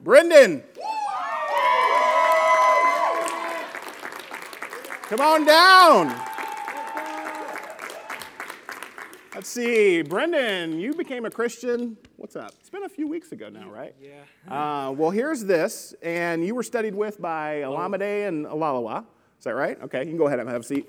Brendan. Come on down. Let's see, Brendan, you became a Christian, what's up? It's been a few weeks ago now, right? Yeah. Well, here's this, and you were studied with by Alameda and Alalawa. Is that right? Okay, you can go ahead and have a seat.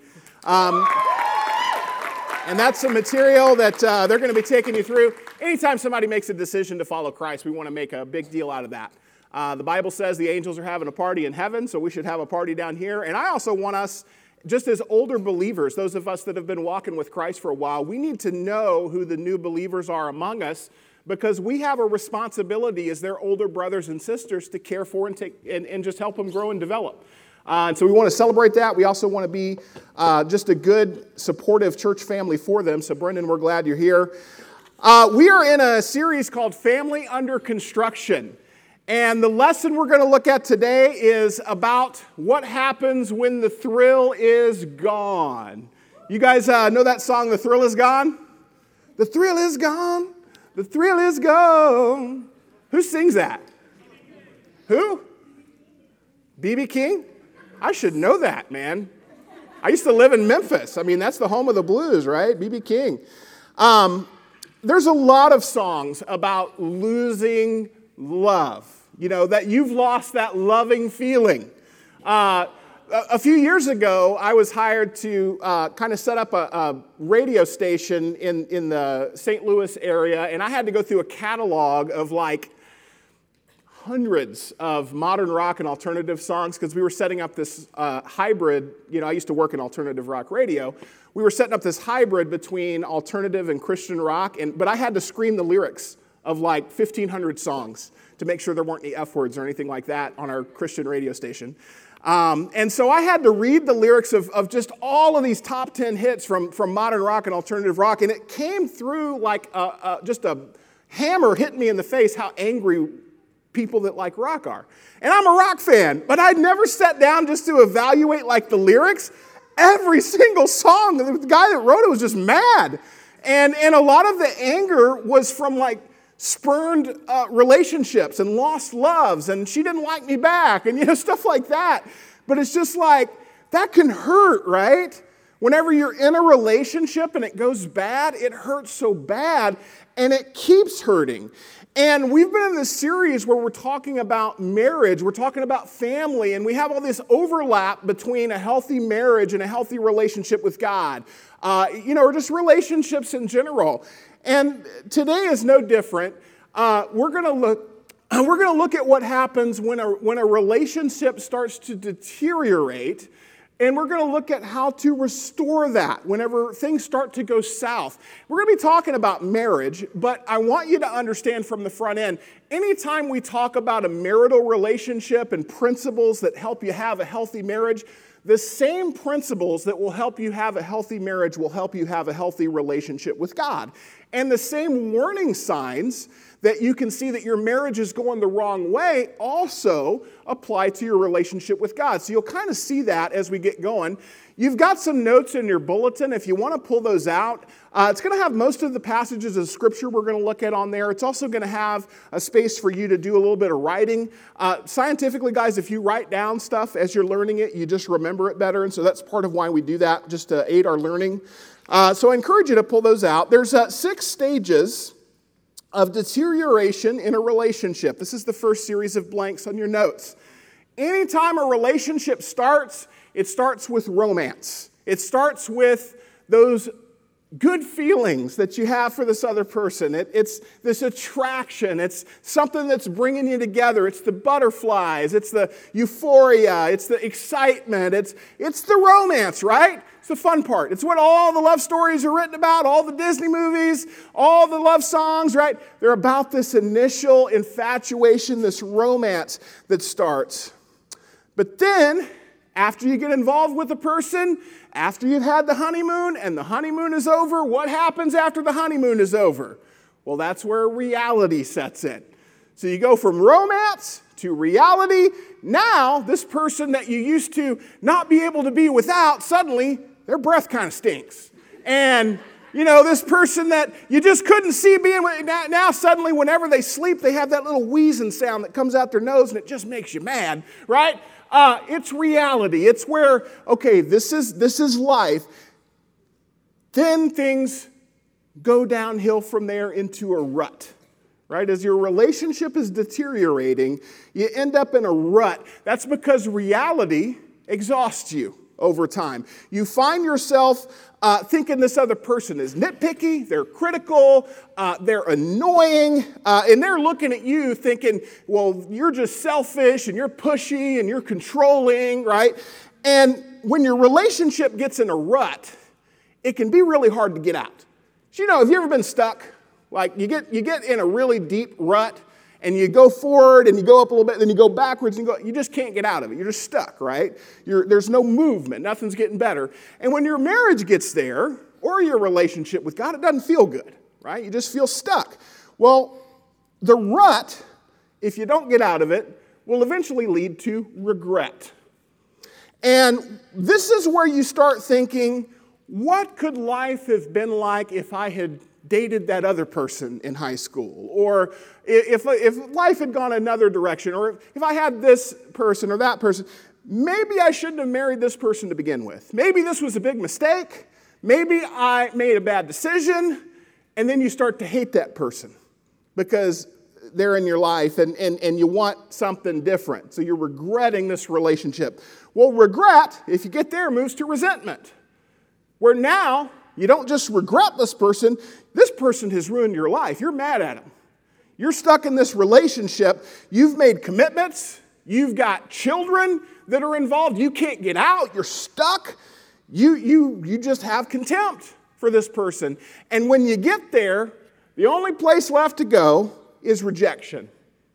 And that's some material that they're going to be taking you through. Anytime somebody makes a decision to follow Christ, we want to make a big deal out of that. The Bible says the angels are having a party in heaven, so we should have a party down here. And I also want us, just as older believers, those of us that have been walking with Christ for a while, we need to know who the new believers are among us, because we have a responsibility as their older brothers and sisters to care for and just help them grow and develop. And so we want to celebrate that. We also want to be just a good, supportive church family for them. So Brendan, we're glad you're here. We are in a series called Family Under Construction. And the lesson we're going to look at today is about what happens when the thrill is gone. You guys know that song, The Thrill Is Gone? The thrill is gone. The thrill is gone. Who sings that? Who? B.B. King? I should know that, man. I used to live in Memphis. I mean, that's the home of the blues, right? B.B. King. There's a lot of songs about losing love. You know, that you've lost that loving feeling. A few years ago, I was hired to kind of set up a radio station in the St. Louis area, and I had to go through a catalog of like hundreds of modern rock and alternative songs because we were setting up this hybrid. You know, I used to work in alternative rock radio. We were setting up this hybrid between alternative and Christian rock, but I had to screen the lyrics of like 1,500 songs to make sure there weren't any F words or anything like that on our Christian radio station. And so I had to read the lyrics of just all of these top 10 hits from modern rock and alternative rock, and it came through like just a hammer hitting me in the face how angry people that like rock are. And I'm a rock fan, but I'd never sat down just to evaluate like the lyrics. Every single song, the guy that wrote it was just mad. And a lot of the anger was from like spurned relationships and lost loves, and she didn't like me back, and you know, stuff like that. But it's just like, that can hurt, right? Whenever you're in a relationship and it goes bad, it hurts so bad, and it keeps hurting. And we've been in this series where we're talking about marriage, we're talking about family, and we have all this overlap between a healthy marriage and a healthy relationship with God, or just relationships in general. And today is no different. We're going to look at what happens when a relationship starts to deteriorate, and we're going to look at how to restore that whenever things start to go south. We're going to be talking about marriage, but I want you to understand from the front end, anytime we talk about a marital relationship and principles that help you have a healthy marriage, the same principles that will help you have a healthy marriage will help you have a healthy relationship with God. And the same warning signs that you can see that your marriage is going the wrong way also apply to your relationship with God. So you'll kind of see that as we get going. You've got some notes in your bulletin. If you want to pull those out, it's going to have most of the passages of Scripture we're going to look at on there. It's also going to have a space for you to do a little bit of writing. Scientifically, guys, if you write down stuff as you're learning it, you just remember it better. And so that's part of why we do that, just to aid our learning. So I encourage you to pull those out. There's 6 stages of deterioration in a relationship. This is the first series of blanks on your notes. Anytime a relationship starts, it starts with romance. It starts with those good feelings that you have for this other person. It's this attraction. It's something that's bringing you together. It's the butterflies. It's the euphoria. It's the excitement. It's the romance, right? It's the fun part. It's what all the love stories are written about, all the Disney movies, all the love songs, right? They're about this initial infatuation, this romance that starts. But then, after you get involved with a person, after you've had the honeymoon and the honeymoon is over, what happens after the honeymoon is over? Well, that's where reality sets in. So you go from romance to reality. Now, this person that you used to not be able to be without, suddenly their breath kind of stinks. And This person that you just couldn't see being with. Now suddenly whenever they sleep, they have that little wheezing sound that comes out their nose and it just makes you mad, right? It's reality. It's where, okay, this is life. Then things go downhill from there into a rut, right? As your relationship is deteriorating, you end up in a rut. That's because reality exhausts you over time. You find yourself thinking this other person is nitpicky, they're critical, they're annoying, and they're looking at you thinking, well, you're just selfish and you're pushy and you're controlling, right? And when your relationship gets in a rut, it can be really hard to get out. So, have you ever been stuck? Like you get in a really deep rut, and you go forward and you go up a little bit, then you go backwards and you just can't get out of it. You're just stuck, right? There's no movement. Nothing's getting better. And when your marriage gets there, or your relationship with God, it doesn't feel good, right? You just feel stuck. Well, the rut, if you don't get out of it, will eventually lead to regret. And this is where you start thinking, what could life have been like if I had dated that other person in high school, or if life had gone another direction, or if I had this person or that person, maybe I shouldn't have married this person to begin with. Maybe this was a big mistake. Maybe I made a bad decision, and then you start to hate that person because they're in your life and you want something different. So you're regretting this relationship. Well, regret, if you get there, moves to resentment, where now you don't just regret this person has ruined your life. You're mad at him. You're stuck in this relationship. You've made commitments. You've got children that are involved. You can't get out. You're stuck. You just have contempt for this person. And when you get there, the only place left to go is rejection.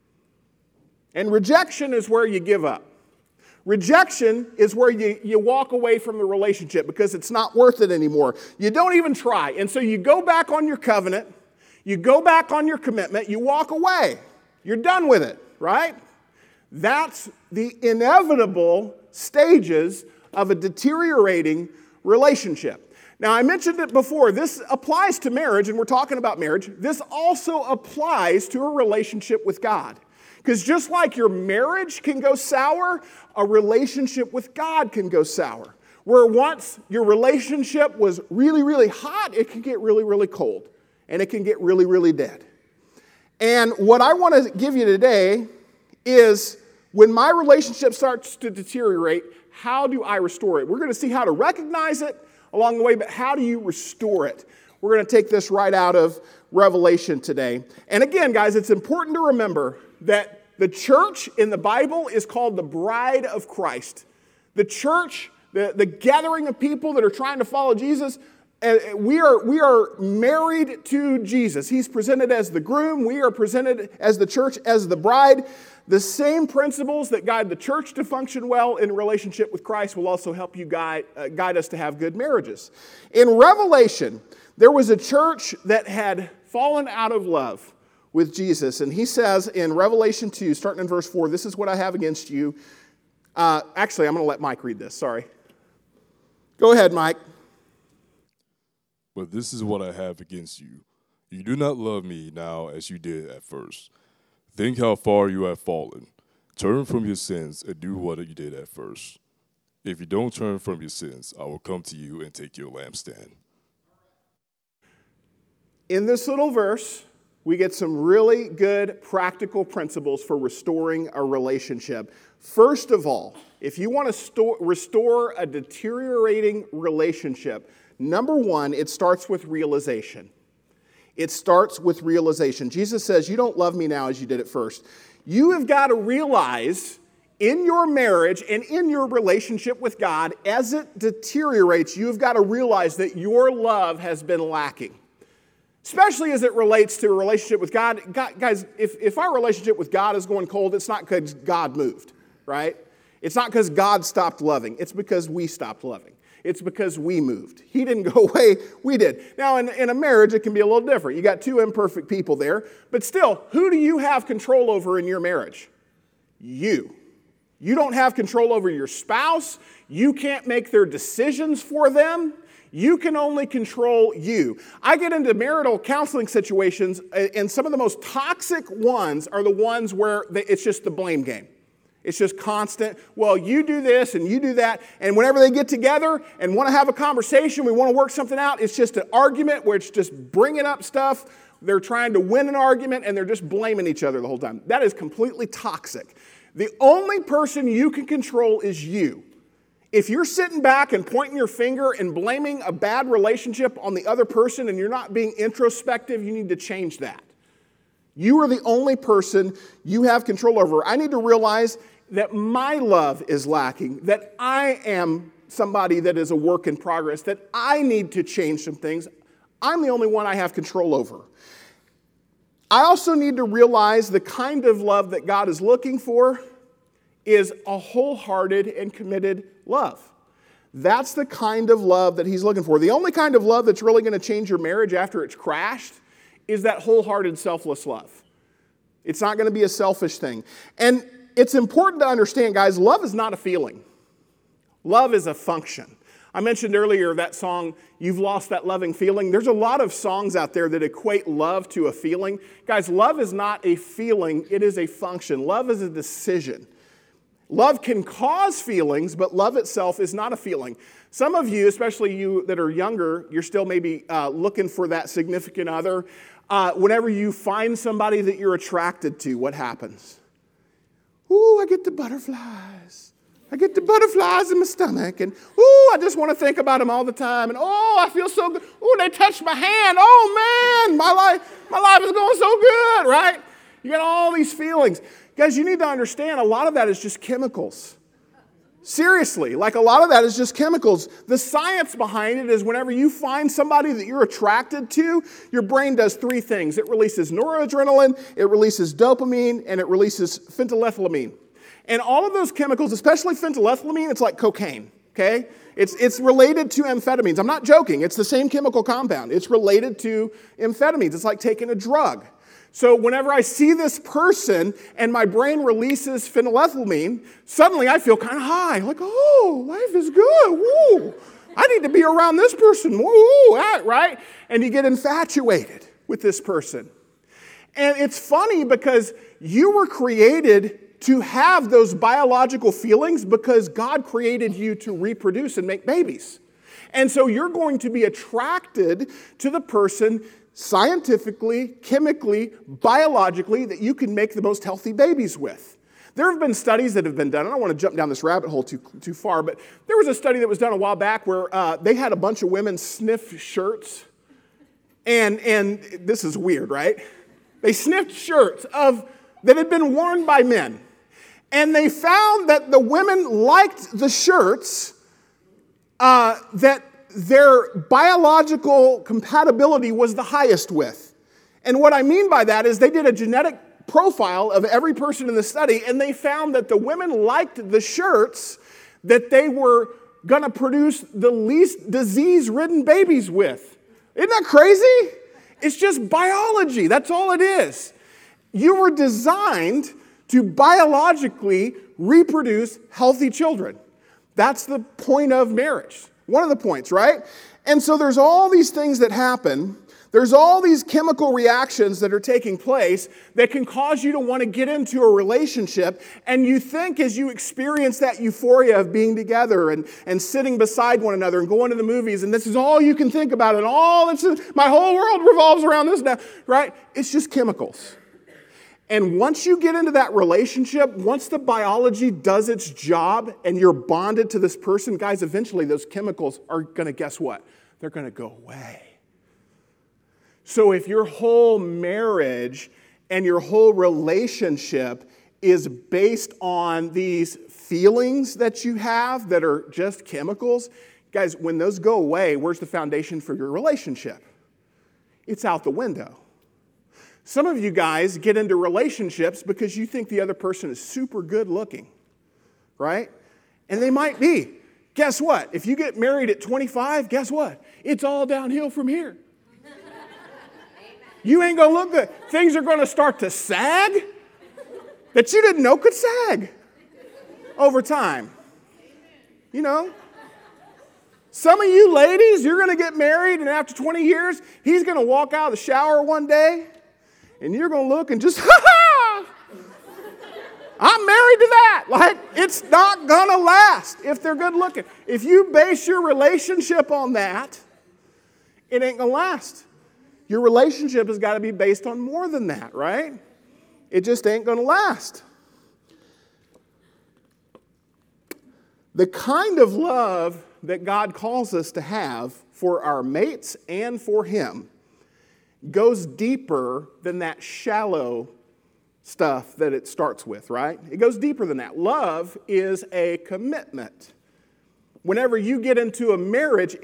And rejection is where you give up. Rejection is where you walk away from the relationship because it's not worth it anymore. You don't even try. And so you go back on your covenant, you go back on your commitment, you walk away. You're done with it, right? That's the inevitable stages of a deteriorating relationship. Now, I mentioned it before. This applies to marriage, and we're talking about marriage. This also applies to a relationship with God. Because just like your marriage can go sour, a relationship with God can go sour. Where once your relationship was really, really hot, it can get really, really cold. And it can get really, really dead. And what I want to give you today is when my relationship starts to deteriorate, how do I restore it? We're going to see how to recognize it along the way, but how do you restore it? We're going to take this right out of Revelation today. And again, guys, it's important to remember that the church in the Bible is called the bride of Christ. The church, the gathering of people that are trying to follow Jesus, we are married to Jesus. He's presented as the groom. We are presented as the church, as the bride. The same principles that guide the church to function well in relationship with Christ will also help you guide us to have good marriages. In Revelation, there was a church that had fallen out of love with Jesus. And he says in Revelation 2, starting in verse 4, this is what I have against you. Actually, I'm going to let Mike read this. Sorry. Go ahead, Mike. But this is what I have against you. You do not love me now as you did at first. Think how far you have fallen. Turn from your sins and do what you did at first. If you don't turn from your sins, I will come to you and take your lampstand. In this little verse, we get some really good practical principles for restoring a relationship. First of all, if you want to restore a deteriorating relationship, number one, it starts with realization. It starts with realization. Jesus says, you don't love me now as you did at first. You have got to realize in your marriage and in your relationship with God, as it deteriorates, you've got to realize that your love has been lacking. Especially as it relates to a relationship with God. Guys, if our relationship with God is going cold, it's not because God moved, right? It's not because God stopped loving. It's because we stopped loving. It's because we moved. He didn't go away, we did. Now, in a marriage, it can be a little different. You got two imperfect people there. But still, who do you have control over in your marriage? You. You don't have control over your spouse. You can't make their decisions for them. You can only control you. I get into marital counseling situations, and some of the most toxic ones are the ones where it's just the blame game. It's just constant, well, you do this and you do that. And whenever they get together and want to have a conversation, we want to work something out, it's just an argument where it's just bringing up stuff. They're trying to win an argument and they're just blaming each other the whole time. That is completely toxic. The only person you can control is you. If you're sitting back and pointing your finger and blaming a bad relationship on the other person and you're not being introspective, you need to change that. You are the only person you have control over. I need to realize that my love is lacking, that I am somebody that is a work in progress, that I need to change some things. I'm the only one I have control over. I also need to realize the kind of love that God is looking for is a wholehearted and committed love. That's the kind of love that he's looking for. The only kind of love that's really going to change your marriage after it's crashed is that wholehearted, selfless love. It's not going to be a selfish thing. And it's important to understand, guys, love is not a feeling. Love is a function. I mentioned earlier that song, You've Lost That Loving Feeling. There's a lot of songs out there that equate love to a feeling. Guys, love is not a feeling, it is a function. Love is a decision. Love can cause feelings, but love itself is not a feeling. Some of you, especially you that are younger, you're still maybe looking for that significant other. Whenever you find somebody that you're attracted to, what happens? Ooh, I get the butterflies. I get the butterflies in my stomach. And ooh, I just want to think about them all the time. And oh, I feel so good. Ooh, they touched my hand. Oh man, my life is going so good, right? You got all these feelings. Guys, you need to understand a lot of that is just chemicals. Seriously, like a lot of that is just chemicals. The science behind it is whenever you find somebody that you're attracted to, your brain does three things. It releases noradrenaline, it releases dopamine, and it releases phenylethylamine. And all of those chemicals, especially phenylethylamine, it's like cocaine, okay? It's related to amphetamines. I'm not joking. It's the same chemical compound. It's related to amphetamines. It's like taking a drug. So whenever I see this person and my brain releases phenylethylamine, suddenly I feel kind of high. Like, oh, life is good. Woo. I need to be around this person. Woo, right? And you get infatuated with this person. And it's funny because you were created to have those biological feelings because God created you to reproduce and make babies. And so you're going to be attracted to the person scientifically, chemically, biologically, that you can make the most healthy babies with. There have been studies that have been done. I don't want to jump down this rabbit hole too far, but there was a study that was done a while back where they had a bunch of women sniff shirts. And this is weird, right? They sniffed shirts that had been worn by men. And they found that the women liked the shirts that their biological compatibility was the highest with. And what I mean by that is they did a genetic profile of every person in the study, and they found that the women liked the shirts that they were going to produce the least disease-ridden babies with. Isn't that crazy? It's just biology. That's all it is. You were designed to biologically reproduce healthy children. That's the point of marriage. One of the points, right? And so there's all these things that happen. There's all these chemical reactions that are taking place that can cause you to want to get into a relationship. And you think as you experience that euphoria of being together and sitting beside one another and going to the movies, and this is all you can think about, and my whole world revolves around this now, right? It's just chemicals. And once you get into that relationship, once the biology does its job and you're bonded to this person, guys, eventually those chemicals are going to, guess what? They're going to go away. So if your whole marriage and your whole relationship is based on these feelings that you have that are just chemicals, guys, when those go away, where's the foundation for your relationship? It's out the window. Some of you guys get into relationships because you think the other person is super good looking, right? And they might be. Guess what? If you get married at 25, guess what? It's all downhill from here. You ain't going to look good. Things are going to start to sag that you didn't know could sag over time. You know? Some of you ladies, you're going to get married, and after 20 years, he's going to walk out of the shower one day, and you're going to look and just, ha-ha! I'm married to that. Like, it's not going to last if they're good looking. If you base your relationship on that, it ain't going to last. Your relationship has got to be based on more than that, right? It just ain't going to last. The kind of love that God calls us to have for our mates and for Him goes deeper than that shallow stuff that it starts with, right? It goes deeper than that. Love is a commitment. Whenever you get into a marriage,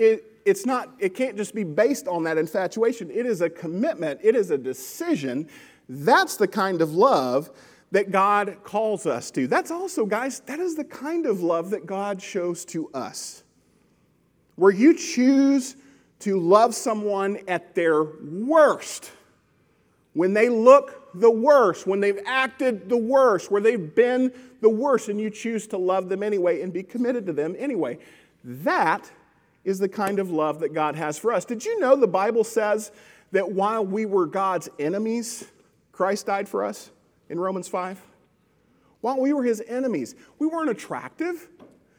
it can't just be based on that infatuation. It is a commitment. It is a decision. That's the kind of love that God calls us to. That's also, guys, that is the kind of love that God shows to us. Where you choose to love someone at their worst, when they look the worst, when they've acted the worst, where they've been the worst, and you choose to love them anyway and be committed to them anyway. That is the kind of love that God has for us. Did you know the Bible says that while we were God's enemies, Christ died for us in Romans 5? While we were His enemies, we weren't attractive.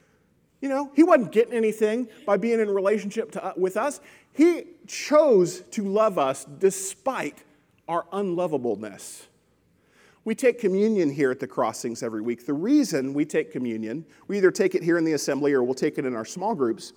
You know, He wasn't getting anything by being in a relationship with us. He chose to love us despite our unlovableness. We take communion here at the Crossings every week. The reason we take communion, we either take it here in the assembly or we'll take it in our small groups.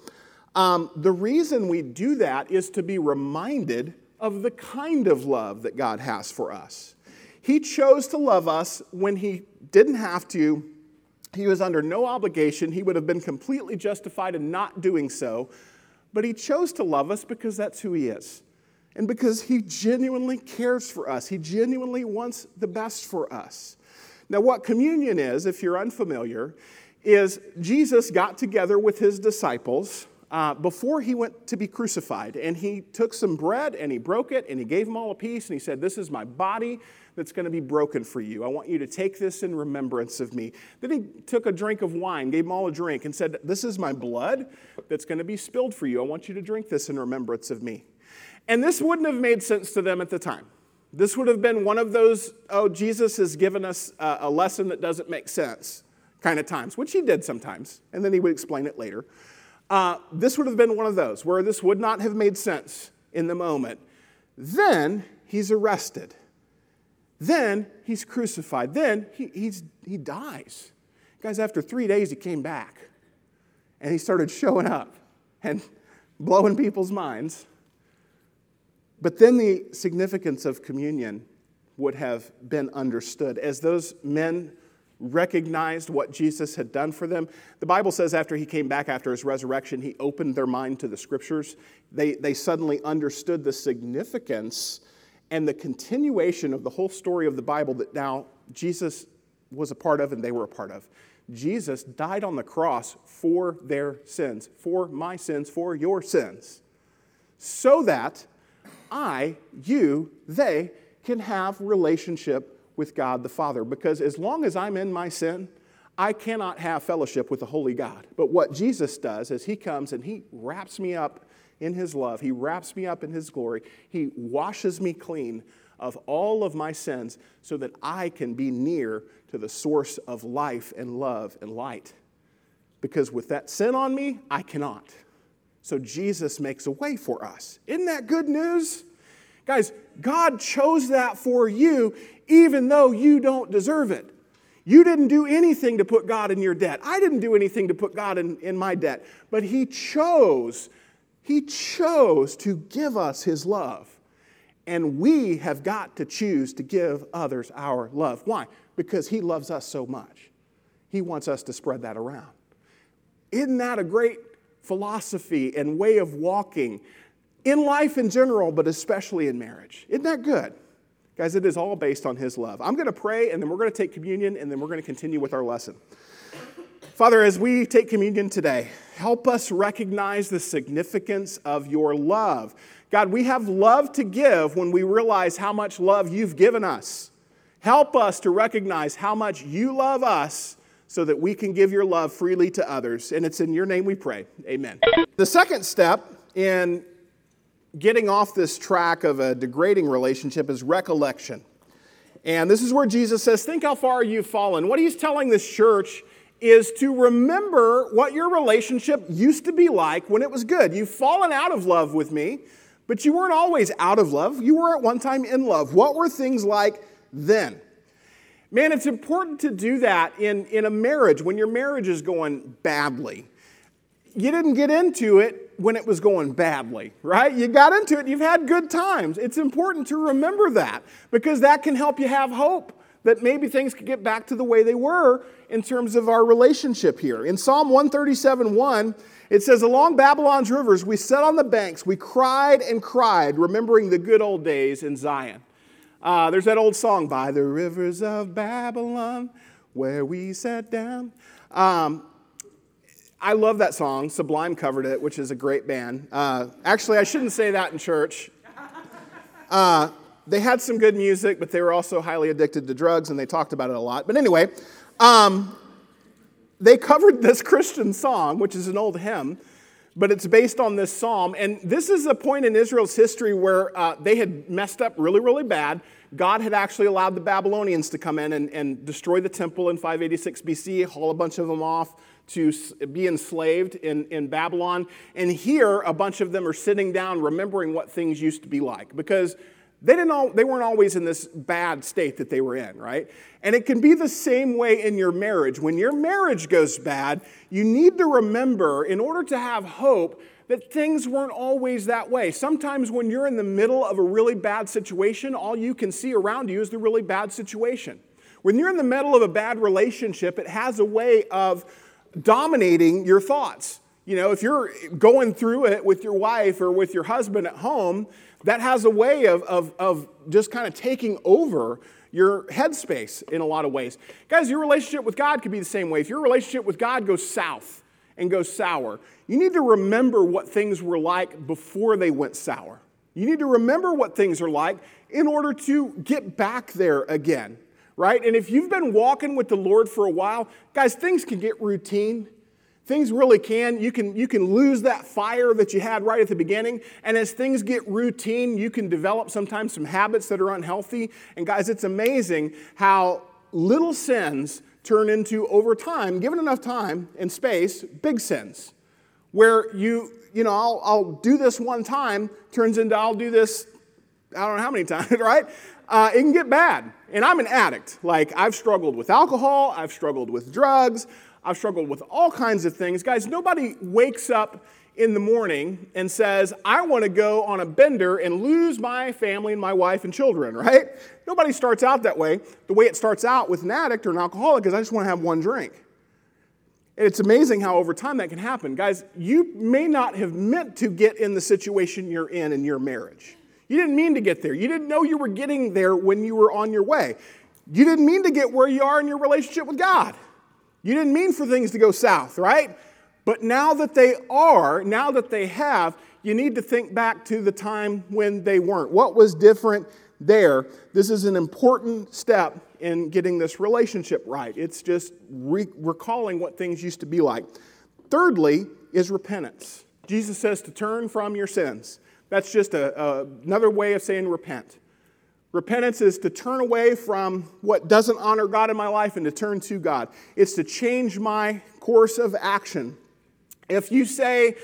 The reason we do that is to be reminded of the kind of love that God has for us. He chose to love us when He didn't have to. He was under no obligation. He would have been completely justified in not doing so. But He chose to love us because that's who He is. And because He genuinely cares for us. He genuinely wants the best for us. Now, what communion is, if you're unfamiliar, is Jesus got together with His disciples before He went to be crucified. And He took some bread and He broke it and He gave them all a piece. And He said, "This is my body that's going to be broken for you. I want you to take this in remembrance of me." Then He took a drink of wine, gave them all a drink, and said, "This is my blood that's going to be spilled for you. I want you to drink this in remembrance of me." And this wouldn't have made sense to them at the time. This would have been one of those, oh, Jesus has given us a lesson that doesn't make sense kind of times, which He did sometimes, and then He would explain it later. This would have been one of those where this would not have made sense in the moment. Then He's arrested. Then He's crucified. Then he dies. Guys, after 3 days, He came back. And He started showing up and blowing people's minds. But then the significance of communion would have been understood. As those men recognized what Jesus had done for them, the Bible says after He came back after His resurrection, He opened their mind to the Scriptures. They suddenly understood the significance and the continuation of the whole story of the Bible that now Jesus was a part of and they were a part of. Jesus died on the cross for their sins, for my sins, for your sins, so that they can have relationship with God the Father. Because as long as I'm in my sin, I cannot have fellowship with the holy God. But what Jesus does is He comes and He wraps me up in His love. He wraps me up in His glory. He washes me clean of all of my sins so that I can be near to the source of life and love and light. Because with that sin on me, I cannot. So Jesus makes a way for us. Isn't that good news? Guys, God chose that for you even though you don't deserve it. You didn't do anything to put God in your debt. I didn't do anything to put God in my debt. But He chose to give us His love. And we have got to choose to give others our love. Why? Because He loves us so much. He wants us to spread that around. Isn't that a great philosophy and way of walking in life in general, but especially in marriage? Isn't that good? Guys, it is all based on His love. I'm going to pray, and then we're going to take communion, and then we're going to continue with our lesson. Father, as we take communion today, help us recognize the significance of Your love. God, we have love to give when we realize how much love You've given us. Help us to recognize how much You love us so that we can give your love freely to others. And it's in your name we pray. Amen. The second step in getting off this track of a degrading relationship is recollection. And this is where Jesus says, think how far you've fallen. What he's telling this church is to remember what your relationship used to be like when it was good. You've fallen out of love with me, but you weren't always out of love. You were at one time in love. What were things like then? Man, it's important to do that in a marriage when your marriage is going badly. You didn't get into it when it was going badly, right? You got into it, you've had good times. It's important to remember that because that can help you have hope that maybe things could get back to the way they were in terms of our relationship here. In Psalm 137:1, it says, along Babylon's rivers, we sat on the banks, we cried and cried, remembering the good old days in Zion. There's that old song, by the rivers of Babylon, where we sat down. I love that song. Sublime covered it, which is a great band. Actually, I shouldn't say that in church. They had some good music, but they were also highly addicted to drugs, and they talked about it a lot. But anyway, they covered this Christian song, which is an old hymn, but it's based on this psalm. And this is a point in Israel's history where they had messed up really, really bad. God had actually allowed the Babylonians to come in and destroy the temple in 586 BC, haul a bunch of them off to be enslaved in Babylon. And here, a bunch of them are sitting down remembering what things used to be like because they weren't always in this bad state that they were in, right? And it can be the same way in your marriage. When your marriage goes bad, you need to remember, in order to have hope, that things weren't always that way. Sometimes when you're in the middle of a really bad situation, all you can see around you is the really bad situation. When you're in the middle of a bad relationship, it has a way of dominating your thoughts. You know, if you're going through it with your wife or with your husband at home, that has a way of just kind of taking over your headspace in a lot of ways. Guys, your relationship with God could be the same way. If your relationship with God goes south and goes sour, you need to remember what things were like before they went sour. You need to remember what things are like in order to get back there again, right? And if you've been walking with the Lord for a while, guys, things can get routine. Things really can. You can lose that fire that you had right at the beginning. And as things get routine, you can develop sometimes some habits that are unhealthy. And guys, it's amazing how little sins turn into, over time, given enough time and space, big sins. Where I'll do this one time, turns into I'll do this, I don't know how many times, right? It can get bad. And I'm an addict. Like, I've struggled with alcohol. I've struggled with drugs. I've struggled with all kinds of things. Guys, nobody wakes up in the morning and says, I want to go on a bender and lose my family and my wife and children, right? Nobody starts out that way. The way it starts out with an addict or an alcoholic is I just want to have one drink. And it's amazing how over time that can happen. Guys, you may not have meant to get in the situation you're in your marriage. You didn't mean to get there. You didn't know you were getting there when you were on your way. You didn't mean to get where you are in your relationship with God. You didn't mean for things to go south, right? But now that they are, now that they have, you need to think back to the time when they weren't. What was different there? This is an important step in getting this relationship right. It's just recalling what things used to be like. Thirdly is repentance. Jesus says to turn from your sins. That's just another way of saying repent. Repentance is to turn away from what doesn't honor God in my life and to turn to God. It's to change my course of action. If you say,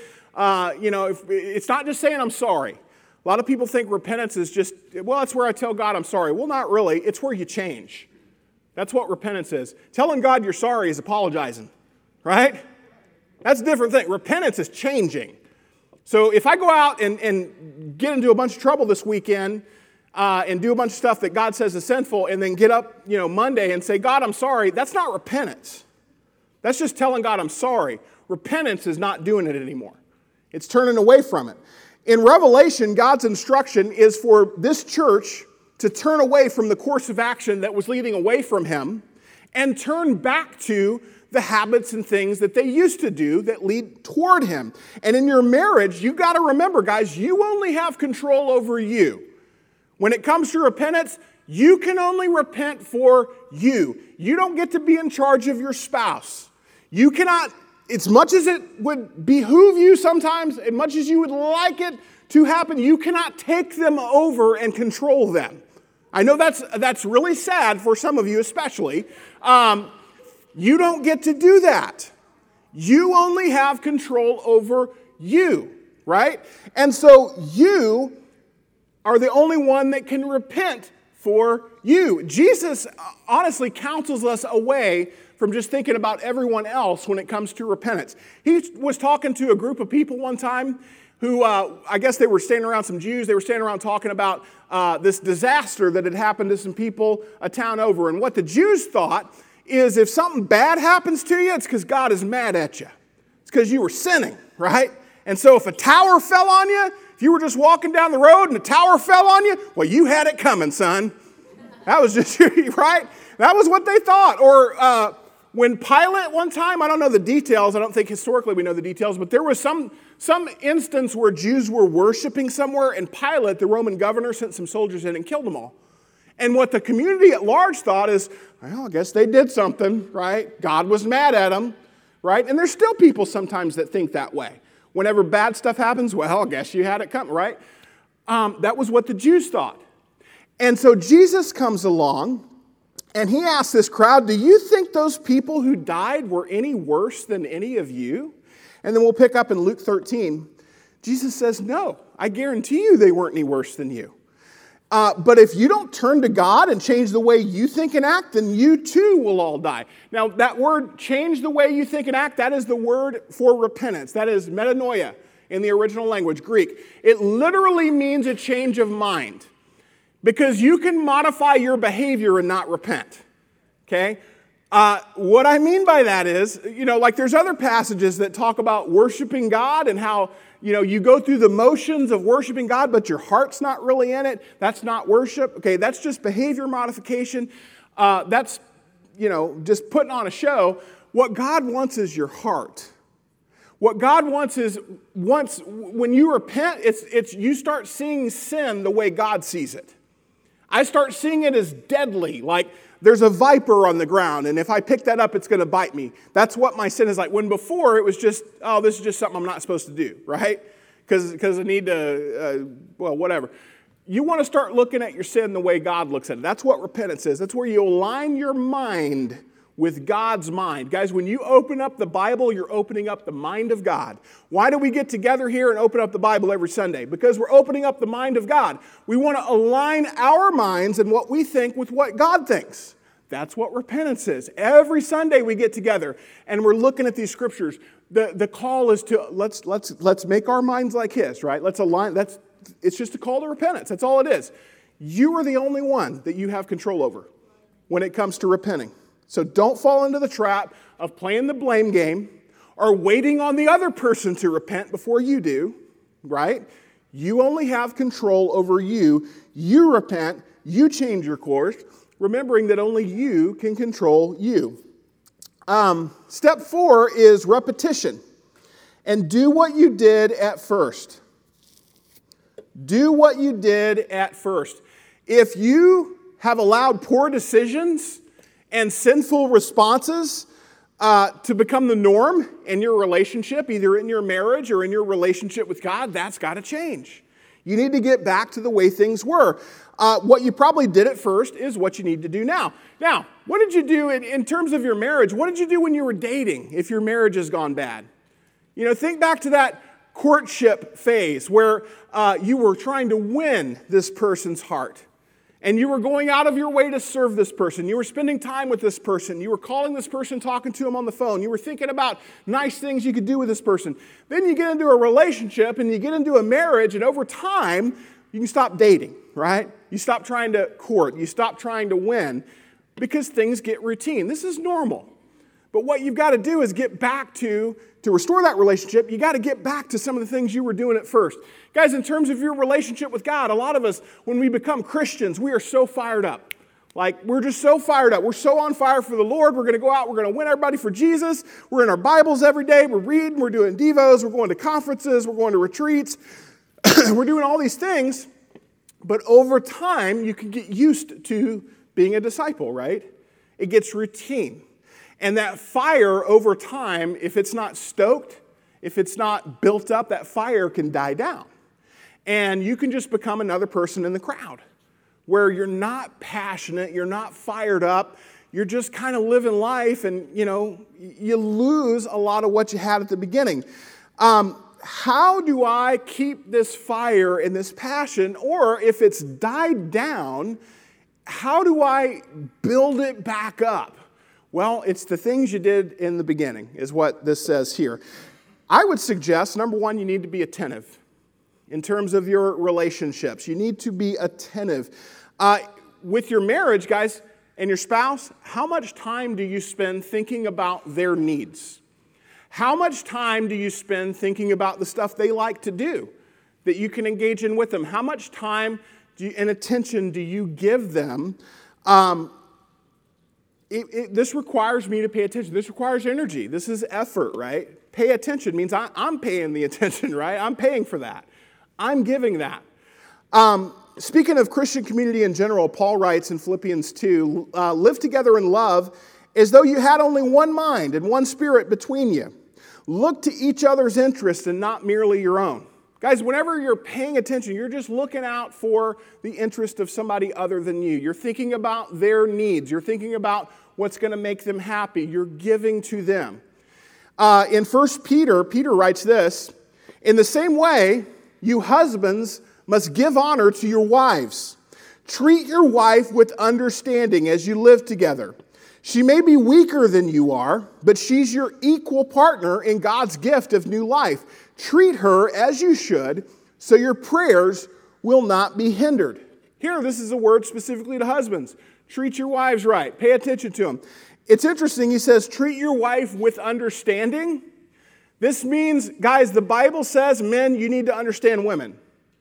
it's not just saying I'm sorry. A lot of people think repentance is just, well, it's where I tell God I'm sorry. Well, not really. It's where you change. That's what repentance is. Telling God you're sorry is apologizing, right? That's a different thing. Repentance is changing. So if I go out and get into a bunch of trouble this weekend, and do a bunch of stuff that God says is sinful, and then get up, Monday and say, God, I'm sorry, that's not repentance. That's just telling God I'm sorry. Repentance is not doing it anymore. It's turning away from it. In Revelation, God's instruction is for this church to turn away from the course of action that was leading away from Him and turn back to the habits and things that they used to do that lead toward Him. And in your marriage, you got to remember, guys, you only have control over you. When it comes to repentance, You can only repent for you. You don't get to be in charge of your spouse. You cannot, as much as it would behoove you sometimes, as much as you would like it to happen, you cannot take them over and control them. I know that's really sad for some of you especially. You don't get to do that. You only have control over you, right? And so you are the only one that can repent for you. Jesus honestly counsels us away from just thinking about everyone else when it comes to repentance. He was talking to a group of people one time who, I guess they were standing around some Jews. They were standing around talking about this disaster that had happened to some people a town over. And what the Jews thought is if something bad happens to you, it's because God is mad at you. It's because you were sinning, right? And so if a tower fell on you, if you were just walking down the road and a tower fell on you, well, you had it coming, son. That was just, right? That was what they thought. Or when Pilate one time, I don't know the details, I don't think historically we know the details, but there was some instance where Jews were worshiping somewhere, and Pilate, the Roman governor, sent some soldiers in and killed them all. And what the community at large thought is, well, I guess they did something, right? God was mad at them, right? And there's still people sometimes that think that way. Whenever bad stuff happens, well, I guess you had it coming, right? That was what the Jews thought. And so Jesus comes along, and he asks this crowd, do you think those people who died were any worse than any of you? And then we'll pick up in Luke 13. Jesus says, no, I guarantee you they weren't any worse than you. But if you don't turn to God and change the way you think and act, then you too will all die. Now, that word, change the way you think and act, that is the word for repentance. That is metanoia in the original language, Greek. It literally means a change of mind. Because you can modify your behavior and not repent, okay? What I mean by that is, like there's other passages that talk about worshiping God and how, you go through the motions of worshiping God, but your heart's not really in it. That's not worship, okay? That's just behavior modification. That's, just putting on a show. What God wants is your heart. What God wants is, when you repent, it's you start seeing sin the way God sees it. I start seeing it as deadly, like there's a viper on the ground, and if I pick that up, it's going to bite me. That's what my sin is like. When before, it was just, oh, this is just something I'm not supposed to do, right? Because I need to, whatever. You want to start looking at your sin the way God looks at it. That's what repentance is. That's where you align your mind with God's mind. Guys, when you open up the Bible, you're opening up the mind of God. Why do we get together here and open up the Bible every Sunday? Because we're opening up the mind of God. We want to align our minds and what we think with what God thinks. That's what repentance is. Every Sunday we get together and we're looking at these scriptures. The call is to let's make our minds like His, right? Let's align. It's just a call to repentance. That's all it is. You are the only one that you have control over when it comes to repenting. So don't fall into the trap of playing the blame game or waiting on the other person to repent before you do, right? You only have control over you. You repent, you change your course, remembering that only you can control you. Step 4 is repetition. And do what you did at first. Do what you did at first. If you have allowed poor decisions and sinful responses to become the norm in your relationship, either in your marriage or in your relationship with God, that's got to change. You need to get back to the way things were. What you probably did at first is what you need to do now. Now, what did you do in terms of your marriage? What did you do when you were dating if your marriage has gone bad? Think back to that courtship phase where you were trying to win this person's heart. And you were going out of your way to serve this person. You were spending time with this person. You were calling this person, talking to them on the phone. You were thinking about nice things you could do with this person. Then you get into a relationship and you get into a marriage, and over time, you can stop dating, right? You stop trying to court. You stop trying to win because things get routine. This is normal. But what you've got to do is get back to restore that relationship, you got to get back to some of the things you were doing at first. Guys, in terms of your relationship with God, a lot of us, when we become Christians, we are so fired up. Like, we're just so fired up. We're so on fire for the Lord. We're going to go out. We're going to win everybody for Jesus. We're in our Bibles every day. We're reading. We're doing devos. We're going to conferences. We're going to retreats. We're doing all these things. But over time, you can get used to being a disciple, right? It gets routine. And that fire over time, if it's not stoked, if it's not built up, that fire can die down. And you can just become another person in the crowd where you're not passionate, you're not fired up, you're just kind of living life, and you lose a lot of what you had at the beginning. How do I keep this fire and this passion? Or if it's died down, how do I build it back up? Well, it's the things you did in the beginning, is what this says here. I would suggest, number one, you need to be attentive in terms of your relationships. You need to be attentive. With your marriage, guys, and your spouse, how much time do you spend thinking about their needs? How much time do you spend thinking about the stuff they like to do that you can engage in with them? How much time and attention do you give them? This requires me to pay attention. This requires energy. This is effort, right? Pay attention means I'm paying the attention, right? I'm paying for that. I'm giving that. Speaking of Christian community in general, Paul writes in Philippians 2, live together in love as though you had only one mind and one spirit between you. Look to each other's interests and not merely your own. Guys, whenever you're paying attention, you're just looking out for the interest of somebody other than you. You're thinking about their needs. You're thinking about what's going to make them happy. You're giving to them. In 1 Peter, Peter writes this, in the same way, you husbands must give honor to your wives. Treat your wife with understanding as you live together. She may be weaker than you are, but she's your equal partner in God's gift of new life. Treat her as you should, so your prayers will not be hindered. Here, this is a word specifically to husbands. Treat your wives right. Pay attention to them. It's interesting, he says, treat your wife with understanding. This means, guys, the Bible says, men, you need to understand women.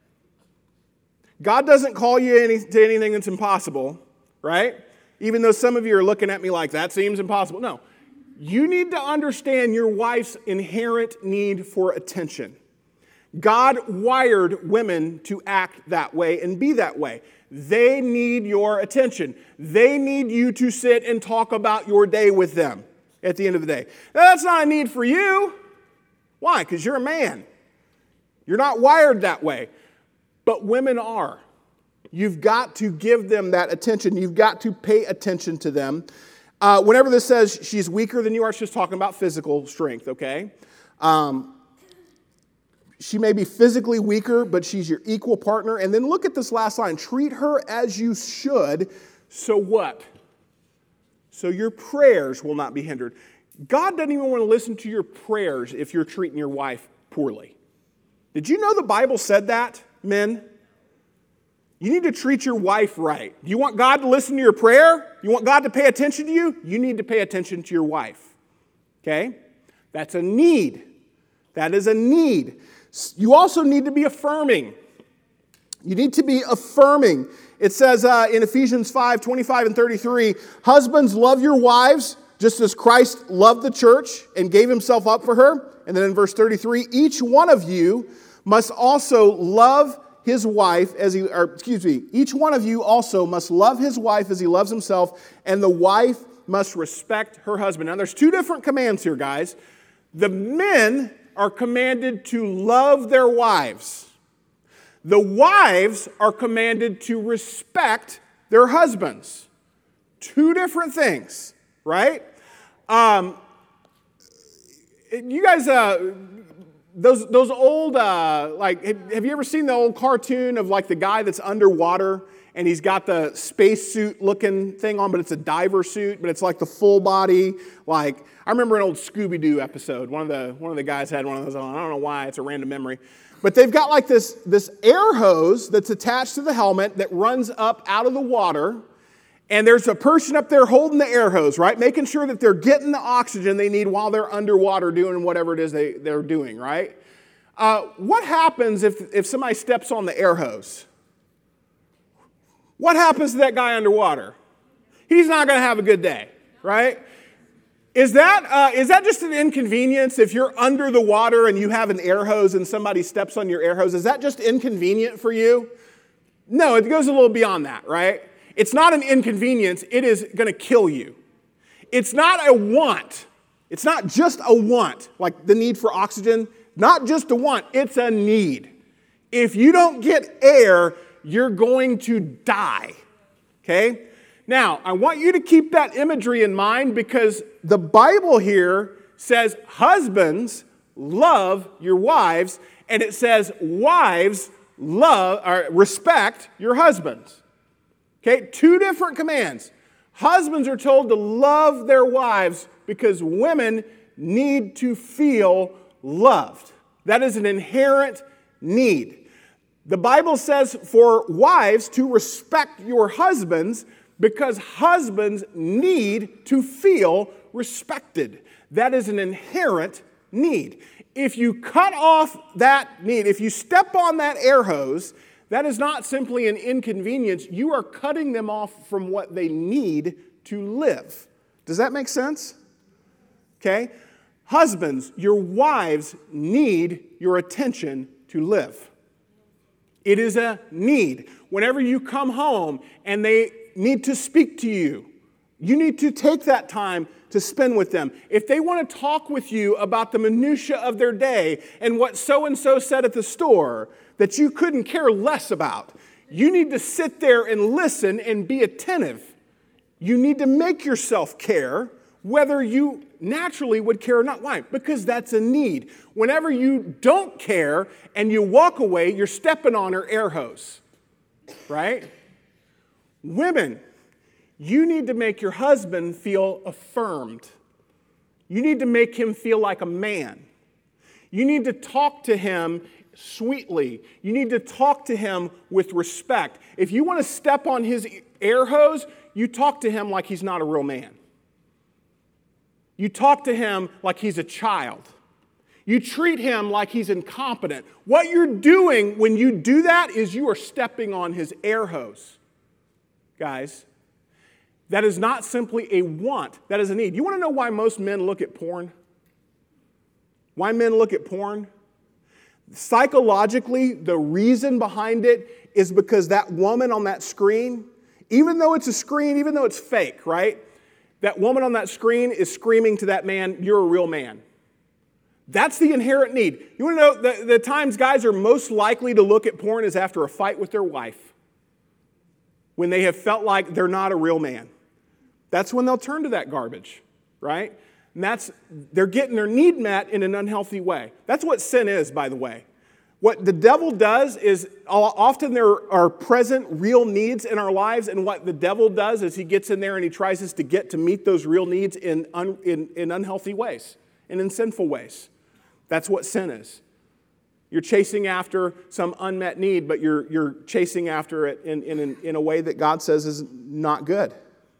God doesn't call you to anything that's impossible, right? Even though some of you are looking at me like, that seems impossible. No. You need to understand your wife's inherent need for attention. God wired women to act that way and be that way. They need your attention. They need you to sit and talk about your day with them at the end of the day. Now, that's not a need for you. Why? Because you're a man. You're not wired that way. But women are. You've got to give them that attention. You've got to pay attention to them. Whenever this says she's weaker than you are, it's just talking about physical strength, okay? She may be physically weaker, but she's your equal partner. And then look at this last line. Treat her as you should. So what? So your prayers will not be hindered. God doesn't even want to listen to your prayers if you're treating your wife poorly. Did you know the Bible said that, men? You need to treat your wife right. You want God to listen to your prayer? You want God to pay attention to you? You need to pay attention to your wife. Okay? That's a need. That is a need. You also need to be affirming. You need to be affirming. It says in Ephesians 5, 25 and 33, husbands, love your wives just as Christ loved the church and gave himself up for her. And then in verse 33, each one of you must also love his wife each one of you also must love his wife as he loves himself, and the wife must respect her husband. Now, there's two different commands here, guys. The men are commanded to love their wives. The wives are commanded to respect their husbands. Two different things, right? You guys, those old, have you ever seen the old cartoon of like the guy that's underwater and he's got the spacesuit looking thing on, but it's a diver suit, but it's like the full body, like, I remember an old Scooby-Doo episode. One of the guys had one of those on. I don't know why, it's a random memory. But they've got like this air hose that's attached to the helmet that runs up out of the water. And there's a person up there holding the air hose, right? Making sure that they're getting the oxygen they need while they're underwater doing whatever it is they're doing, right? What happens if somebody steps on the air hose? What happens to that guy underwater? He's not going to have a good day, right? Is that just an inconvenience if you're under the water and you have an air hose and somebody steps on your air hose? Is that just inconvenient for you? No, it goes a little beyond that, right? It's not an inconvenience. It is going to kill you. It's not a want. It's not just a want, like the need for oxygen. Not just a want, it's a need. If you don't get air, you're going to die, okay? Now, I want you to keep that imagery in mind because the Bible here says husbands love your wives, and it says wives love or respect your husbands. Okay, two different commands. Husbands are told to love their wives because women need to feel loved. That is an inherent need. The Bible says for wives to respect your husbands because husbands need to feel respected. That is an inherent need. If you cut off that need, if you step on that air hose, that is not simply an inconvenience. You are cutting them off from what they need to live. Does that make sense? Okay? Husbands, your wives need your attention to live. It is a need. Whenever you come home and they need to speak to you, you need to take that time to spend with them. If they want to talk with you about the minutia of their day and what so-and-so said at the store that you couldn't care less about, you need to sit there and listen and be attentive. You need to make yourself care whether you naturally would care or not. Why? Because that's a need. Whenever you don't care and you walk away, you're stepping on her air hose, right? Women, you need to make your husband feel affirmed. You need to make him feel like a man. You need to talk to him sweetly. You need to talk to him with respect. If you want to step on his air hose, you talk to him like he's not a real man. You talk to him like he's a child. You treat him like he's incompetent. What you're doing when you do that is you are stepping on his air hose. Guys, that is not simply a want, that is a need. You want to know why most men look at porn? Why men look at porn? Psychologically, the reason behind it is because that woman on that screen, even though it's a screen, even though it's fake, right? That woman on that screen is screaming to that man, "You're a real man." That's the inherent need. You want to know the times guys are most likely to look at porn is after a fight with their wife, when they have felt like they're not a real man. That's when they'll turn to that garbage, right? And they're getting their need met in an unhealthy way. That's what sin is, by the way. What the devil does is often there are present real needs in our lives, and what the devil does is he gets in there and he tries us to get to meet those real needs in unhealthy ways and in sinful ways. That's what sin is. You're chasing after some unmet need, but you're chasing after it in a way that God says is not good.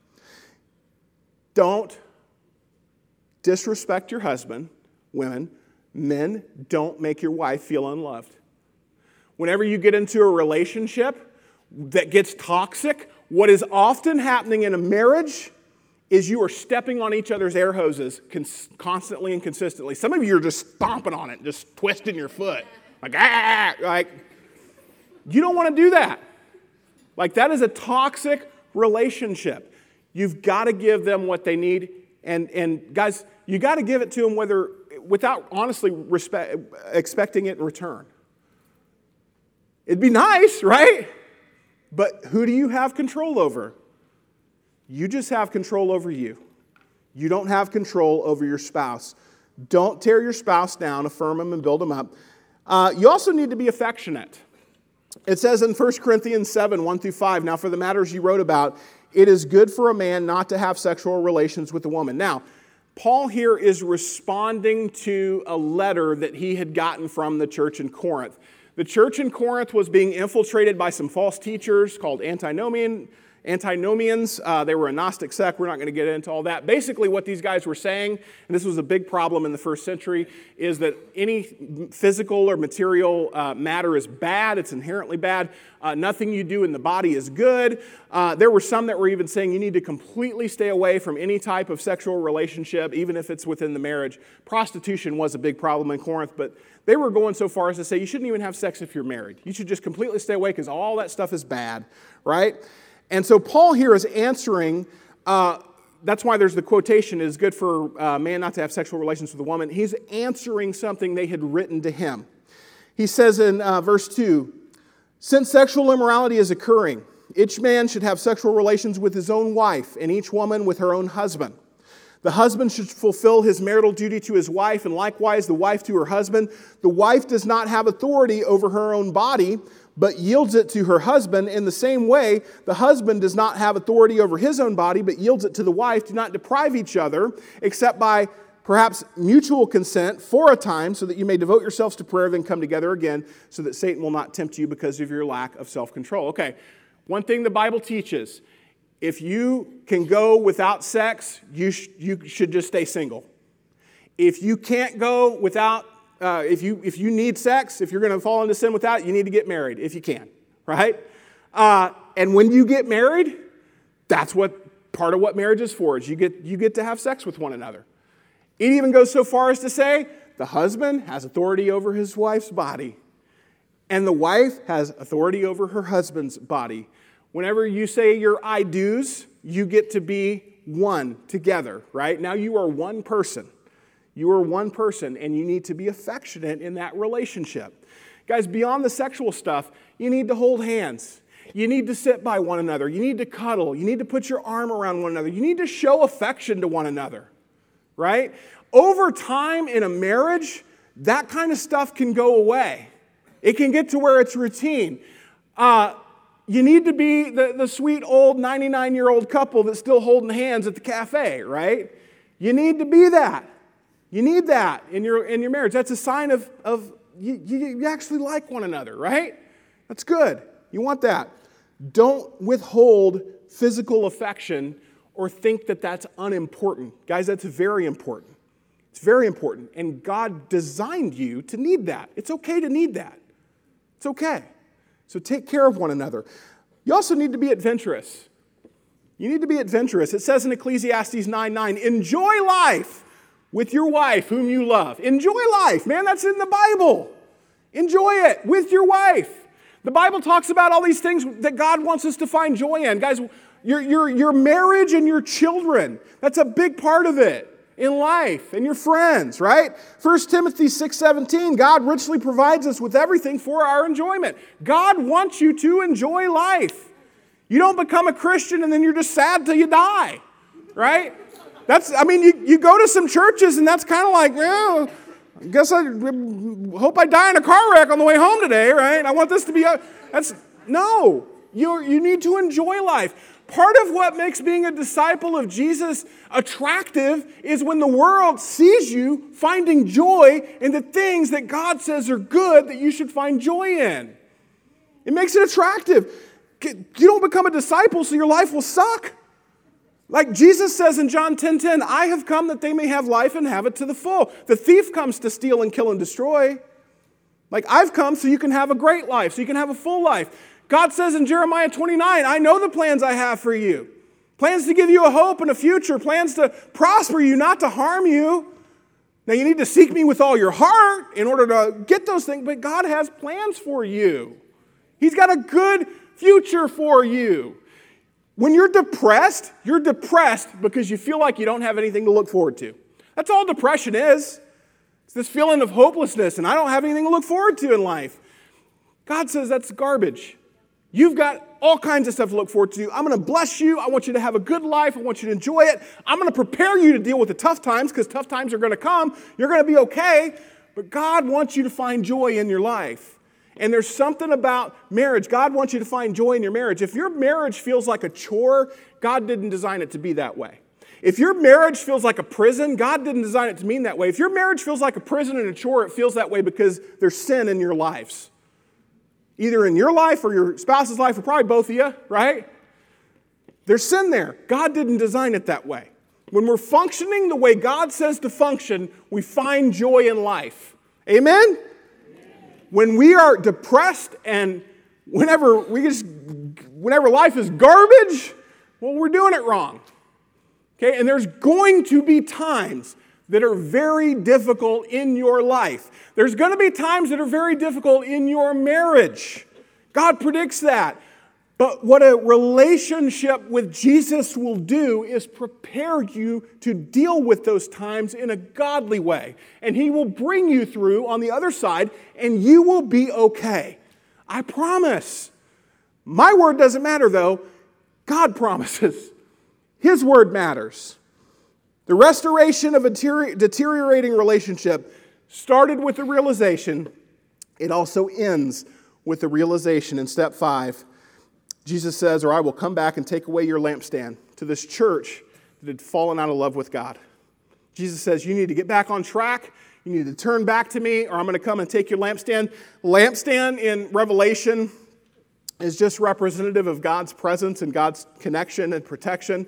Don't disrespect your husband, women. Men, don't make your wife feel unloved. Whenever you get into a relationship that gets toxic, what is often happening in a marriage is you are stepping on each other's air hoses constantly and consistently. Some of you are just stomping on it, just twisting your foot. Like, you don't want to do that. Like, that is a toxic relationship. You've got to give them what they need. And guys, you got to give it to them without honestly expecting it in return. It'd be nice, right? But who do you have control over? You just have control over you. You don't have control over your spouse. Don't tear your spouse down, affirm them and build them up. You also need to be affectionate. It says in 1 Corinthians 7, 1-5, now for the matters you wrote about, it is good for a man not to have sexual relations with a woman. Now, Paul here is responding to a letter that he had gotten from the church in Corinth. The church in Corinth was being infiltrated by some false teachers called antinomian, Antinomians, they were a Gnostic sect. We're not going to get into all that. Basically, what these guys were saying, and this was a big problem in the first century, is that any physical or material matter is bad. It's inherently bad. Nothing you do in the body is good. There were some that were even saying you need to completely stay away from any type of sexual relationship, even if it's within the marriage. Prostitution was a big problem in Corinth, but they were going so far as to say you shouldn't even have sex if you're married. You should just completely stay away because all that stuff is bad, right? And so Paul here is answering, that's why there's the quotation, it is good for a man not to have sexual relations with a woman. He's answering something they had written to him. He says in verse 2, since sexual immorality is occurring, each man should have sexual relations with his own wife, and each woman with her own husband. The husband should fulfill his marital duty to his wife, and likewise the wife to her husband. The wife does not have authority over her own body, but yields it to her husband. In the same way, the husband does not have authority over his own body, but yields it to the wife. Do not deprive each other, except by perhaps mutual consent for a time, so that you may devote yourselves to prayer, then come together again, so that Satan will not tempt you because of your lack of self-control. Okay, one thing the Bible teaches, if you can go without sex, you should just stay single. If you can't go without if you need sex, if you're going to fall into sin without it, you need to get married if you can, right? And when you get married, that's what part of what marriage is for, is you get to have sex with one another. It even goes so far as to say the husband has authority over his wife's body, and the wife has authority over her husband's body. Whenever you say your I do's, you get to be one together, right? Now you are one person. You are one person, and you need to be affectionate in that relationship. Guys, beyond the sexual stuff, you need to hold hands. You need to sit by one another. You need to cuddle. You need to put your arm around one another. You need to show affection to one another, right? Over time in a marriage, that kind of stuff can go away. It can get to where it's routine. You need to be the sweet old 99-year-old couple that's still holding hands at the cafe, right? You need to be that. You need that in your marriage. That's a sign of you actually like one another, right? That's good. You want that. Don't withhold physical affection or think that that's unimportant. Guys, that's very important. It's very important. And God designed you to need that. It's okay to need that. It's okay. So take care of one another. You also need to be adventurous. You need to be adventurous. It says in Ecclesiastes 9:9, enjoy life with your wife whom you love. Enjoy life, man. That's in the Bible. Enjoy it with your wife. The Bible talks about all these things that God wants us to find joy in. Guys, your marriage and your children, that's a big part of it in life, and your friends, right? 1 Timothy 6:17, God richly provides us with everything for our enjoyment. God wants you to enjoy life. You don't become a Christian and then you're just sad till you die, right? You go to some churches and that's kind of like, well, I guess I hope I die in a car wreck on the way home today, right? I want this to be no. You need to enjoy life. Part of what makes being a disciple of Jesus attractive is when the world sees you finding joy in the things that God says are good that you should find joy in. It makes it attractive. You don't become a disciple so your life will suck. Like Jesus says in John 10:10, I have come that they may have life and have it to the full. The thief comes to steal and kill and destroy. Like I've come so you can have a great life, so you can have a full life. God says in Jeremiah 29, I know the plans I have for you. Plans to give you a hope and a future. Plans to prosper you, not to harm you. Now you need to seek me with all your heart in order to get those things, but God has plans for you. He's got a good future for you. When you're depressed because you feel like you don't have anything to look forward to. That's all depression is. It's this feeling of hopelessness and I don't have anything to look forward to in life. God says that's garbage. You've got all kinds of stuff to look forward to. I'm going to bless you. I want you to have a good life. I want you to enjoy it. I'm going to prepare you to deal with the tough times because tough times are going to come. You're going to be okay. But God wants you to find joy in your life. And there's something about marriage. God wants you to find joy in your marriage. If your marriage feels like a chore, God didn't design it to be that way. If your marriage feels like a prison, God didn't design it to mean that way. If your marriage feels like a prison and a chore, it feels that way because there's sin in your lives. Either in your life or your spouse's life, or probably both of you, right? There's sin there. God didn't design it that way. When we're functioning the way God says to function, we find joy in life. Amen? When we are depressed and whenever life is garbage, well, we're doing it wrong. Okay? And there's going to be times that are very difficult in your life. There's going to be times that are very difficult in your marriage. God predicts that. But what a relationship with Jesus will do is prepare you to deal with those times in a godly way. And He will bring you through on the other side, and you will be okay. I promise. My word doesn't matter, though. God promises. His word matters. The restoration of a deteriorating relationship started with the realization. It also ends with the realization in step 5. Jesus says, or I will come back and take away your lampstand, to this church that had fallen out of love with God. Jesus says, you need to get back on track. You need to turn back to me, or I'm going to come and take your lampstand. Lampstand in Revelation is just representative of God's presence and God's connection and protection.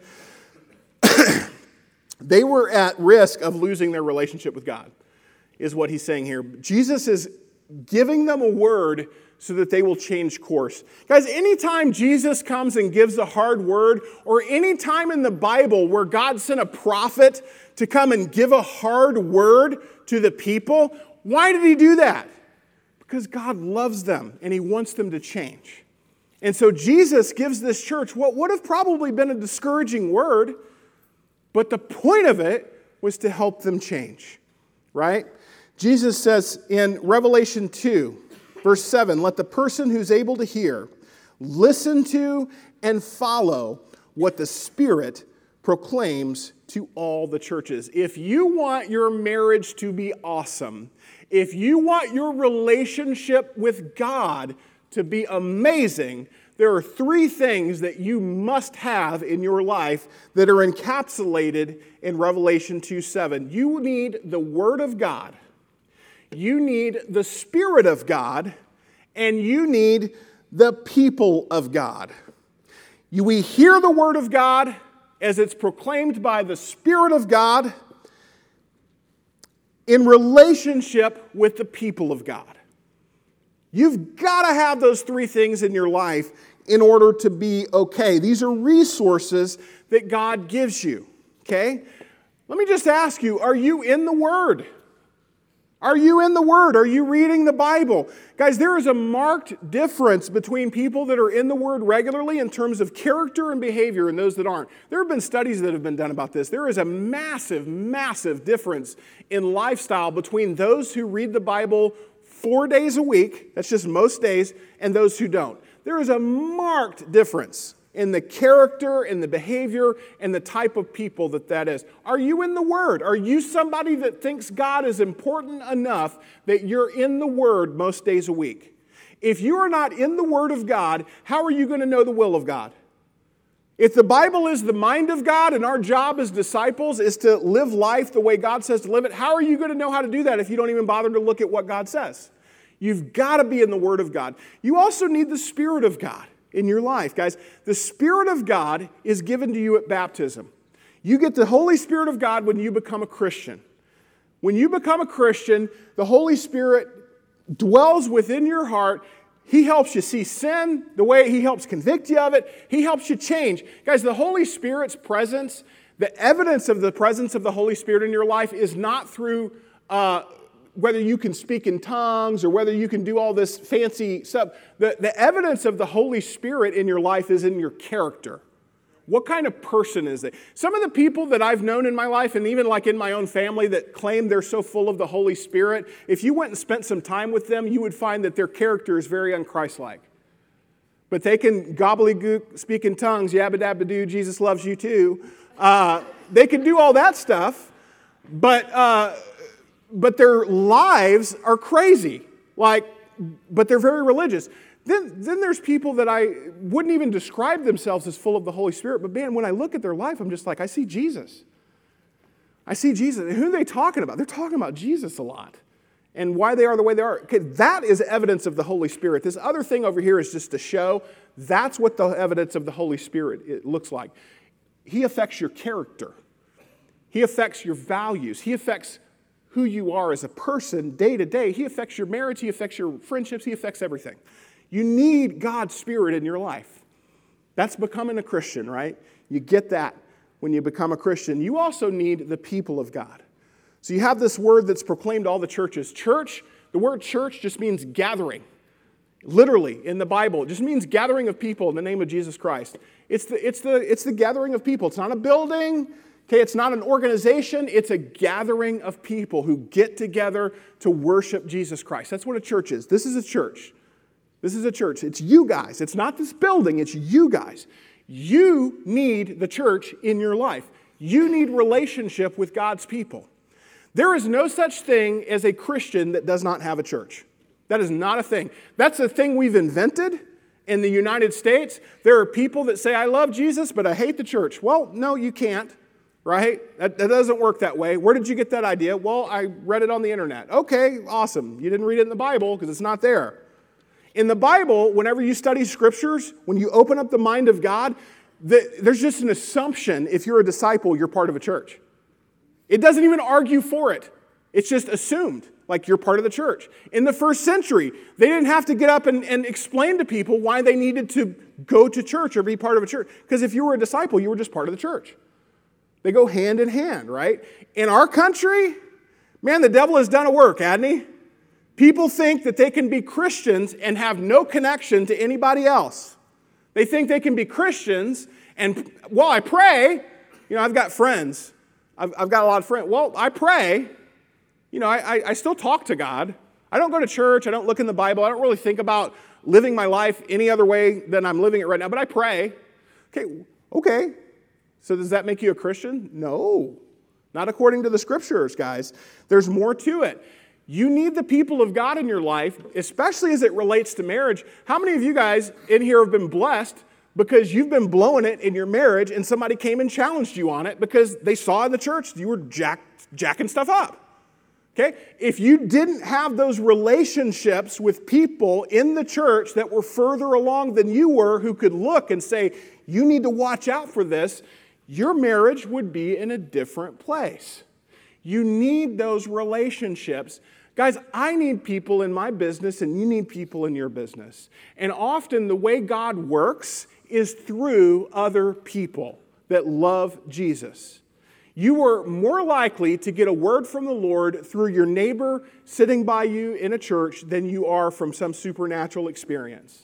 They were at risk of losing their relationship with God, is what he's saying here. Jesus is giving them a word so that they will change course. Guys, anytime Jesus comes and gives a hard word, or any time in the Bible where God sent a prophet to come and give a hard word to the people, why did He do that? Because God loves them and He wants them to change. And so Jesus gives this church what would have probably been a discouraging word, but the point of it was to help them change, right? Jesus says in Revelation 2, Verse 7, let the person who's able to hear listen to and follow what the Spirit proclaims to all the churches. If you want your marriage to be awesome, if you want your relationship with God to be amazing, there are 3 things that you must have in your life that are encapsulated in Revelation 2:7. You need the Word of God. You need the Spirit of God, and you need the people of God. We hear the Word of God as it's proclaimed by the Spirit of God in relationship with the people of God. You've got to have those 3 things in your life in order to be okay. These are resources that God gives you, okay? Let me just ask you, are you in the Word? Are you in the Word? Are you reading the Bible? Guys, there is a marked difference between people that are in the Word regularly in terms of character and behavior and those that aren't. There have been studies that have been done about this. There is a massive, massive difference in lifestyle between those who read the Bible 4 days a week, that's just most days, and those who don't. There is a marked difference in the character and the behavior and the type of people that is. Are you in the Word? Are you somebody that thinks God is important enough that you're in the Word most days a week? If you are not in the Word of God, how are you going to know the will of God? If the Bible is the mind of God and our job as disciples is to live life the way God says to live it, how are you going to know how to do that if you don't even bother to look at what God says? You've got to be in the Word of God. You also need the Spirit of God in your life. Guys, the Spirit of God is given to you at baptism. You get the Holy Spirit of God when you become a Christian. When you become a Christian, the Holy Spirit dwells within your heart. He helps you see sin, the way He helps convict you of it. He helps you change. Guys, the Holy Spirit's presence, the evidence of the presence of the Holy Spirit in your life is not through whether you can speak in tongues or whether you can do all this fancy stuff. The evidence of the Holy Spirit in your life is in your character. What kind of person is they? Some of the people that I've known in my life, and even like in my own family, that claim they're so full of the Holy Spirit, if you went and spent some time with them, you would find that their character is very un-Christ-like. But they can gobbledygook, speak in tongues, yabba-dabba-doo, Jesus loves you too. They can do all that stuff, but their lives are crazy. But they're very religious. Then there's people that I wouldn't even describe themselves as full of the Holy Spirit, but man, when I look at their life, I'm just like, I see Jesus. I see Jesus. And who are they talking about? They're talking about Jesus a lot. and why they are the way they are. Okay, that is evidence of the Holy Spirit. This other thing over here is just a show. That's what the evidence of the Holy Spirit it looks like. He affects your character. He affects your values. He affects who you are as a person day to day. He affects your marriage. He affects your friendships. He affects everything. You need God's Spirit in your life. That's becoming a Christian, right? You get that when you become a Christian. You also need the people of God. So you have this word that's proclaimed to all the churches. Church, the word church just means gathering. Literally, in the Bible, it just means gathering of people in the name of Jesus Christ. It's the gathering of people. It's not a building. Okay, it's not an organization. It's a gathering of people who get together to worship Jesus Christ. That's what a church is. This is a church. This is a church. It's you guys. It's not this building. It's you guys. You need the church in your life. You need relationship with God's people. There is no such thing as a Christian that does not have a church. That is not a thing. That's a thing we've invented in the United States. There are people that say, I love Jesus, but I hate the church. Well, no, you can't, right? That doesn't work that way. Where did you get that idea? Well, I read it on the internet. Okay, awesome. You didn't read it in the Bible because it's not there. In the Bible, whenever you study scriptures, when you open up the mind of God, there's just an assumption if you're a disciple, you're part of a church. It doesn't even argue for it. It's just assumed, like you're part of the church. In the first century, they didn't have to get up and explain to people why they needed to go to church or be part of a church. Because if you were a disciple, you were just part of the church. They go hand in hand, right? In our country, man, the devil has done a work, hasn't he? People think that they can be Christians and have no connection to anybody else. They think they can be Christians and, well, I pray. You know, I've got friends. I've got a lot of friends. Well, I pray. You know, I still talk to God. I don't go to church. I don't look in the Bible. I don't really think about living my life any other way than I'm living it right now, but I pray. Okay. So does that make you a Christian? No. Not according to the scriptures, guys. There's more to it. You need the people of God in your life, especially as it relates to marriage. How many of you guys in here have been blessed because you've been blowing it in your marriage and somebody came and challenged you on it because they saw in the church you were jacking stuff up? Okay? If you didn't have those relationships with people in the church that were further along than you were who could look and say, you need to watch out for this, your marriage would be in a different place. You need those relationships. Guys, I need people in my business and you need people in your business. And often the way God works is through other people that love Jesus. You are more likely to get a word from the Lord through your neighbor sitting by you in a church than you are from some supernatural experience.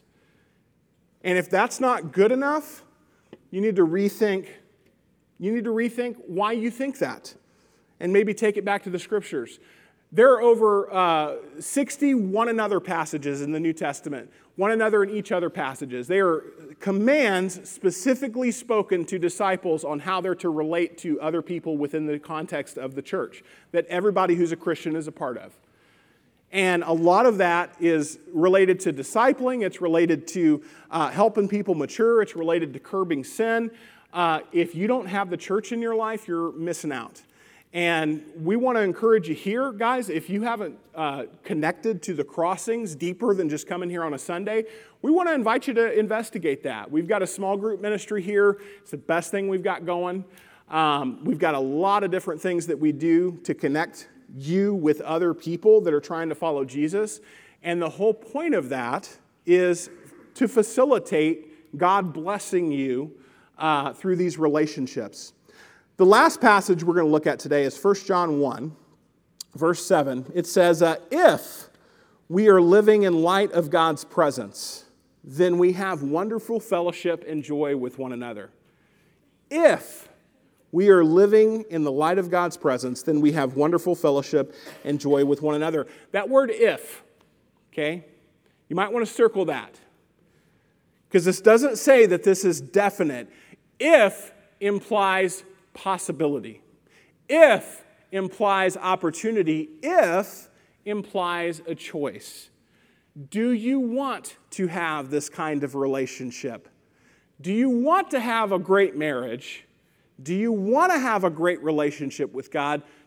And if that's not good enough, you need to rethink why you think that. And maybe take it back to the scriptures. There are over 60 one another passages in the New Testament, one another and each other passages. They are commands specifically spoken to disciples on how they're to relate to other people within the context of the church, that everybody who's a Christian is a part of. And a lot of that is related to discipling. It's related to helping people mature. It's related to curbing sin. If you don't have the church in your life, you're missing out. And we want to encourage you here, guys, if you haven't connected to the crossings deeper than just coming here on a Sunday, we want to invite you to investigate that. We've got a small group ministry here. It's the best thing we've got going. We've got a lot of different things that we do to connect you with other people that are trying to follow Jesus. And the whole point of that is to facilitate God blessing you through these relationships. The last passage we're going to look at today is 1 John 1, verse 7. It says, if we are living in light of God's presence, then we have wonderful fellowship and joy with one another. If we are living in the light of God's presence, then we have wonderful fellowship and joy with one another. That word if, okay, you might want to circle that. Because this doesn't say that this is definite. If implies possibility. If implies opportunity. If implies a choice. Do you want to have this kind of relationship? Do you want to have a great marriage? Do you want to have a great relationship with God?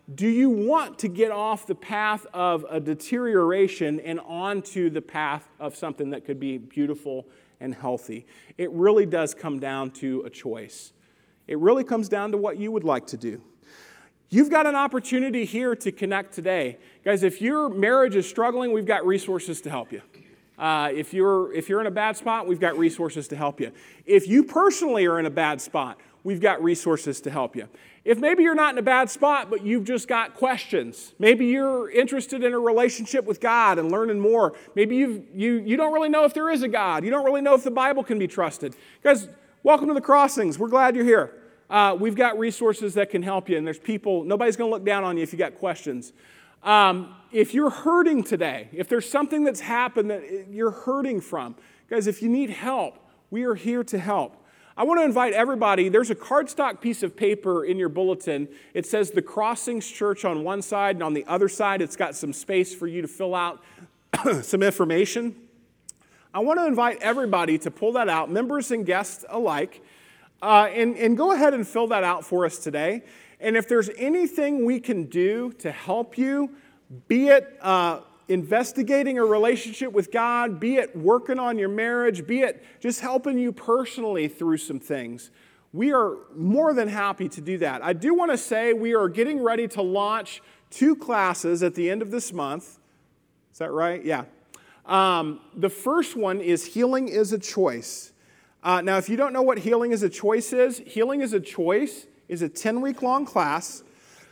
Do you want to get off the path of a deterioration and onto the path of something that could be beautiful and healthy? It really does come down to a choice. It really comes down to what you would like to do. You've got an opportunity here to connect today. Guys, if your marriage is struggling, we've got resources to help you. If you're in a bad spot, we've got resources to help you. If you personally are in a bad spot, we've got resources to help you. If maybe you're not in a bad spot, but you've just got questions, maybe you're interested in a relationship with God and learning more, maybe you don't really know if there is a God, you don't really know if the Bible can be trusted. Guys, welcome to the Crossings. We're glad you're here. We've got resources that can help you, and there's people, nobody's going to look down on you if you got questions. If you're hurting today, if there's something that's happened that you're hurting from, guys, if you need help, we are here to help. I want to invite everybody, there's a cardstock piece of paper in your bulletin. It says the Crossings Church on one side, and on the other side, it's got some space for you to fill out some information. I want to invite everybody to pull that out, members and guests alike, and go ahead and fill that out for us today. And if there's anything we can do to help you, be it investigating a relationship with God, be it working on your marriage, be it just helping you personally through some things, we are more than happy to do that. I do want to say we are getting ready to launch 2 classes at the end of this month. Is that right? Yeah. The first one is Healing is a Choice. Now, if you don't know what Healing is a Choice is a 10-week-long class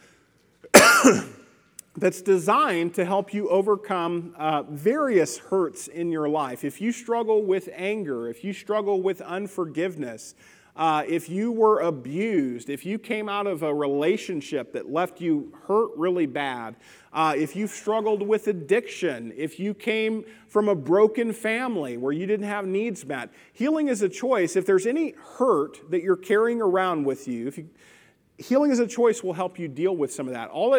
that's designed to help you overcome various hurts in your life. If you struggle with anger, if you struggle with unforgiveness, if you were abused, if you came out of a relationship that left you hurt really bad, if you've struggled with addiction, if you came from a broken family where you didn't have needs met, Healing is a Choice. If there's any hurt that you're carrying around with you, Healing is a Choice will help you deal with some of that. All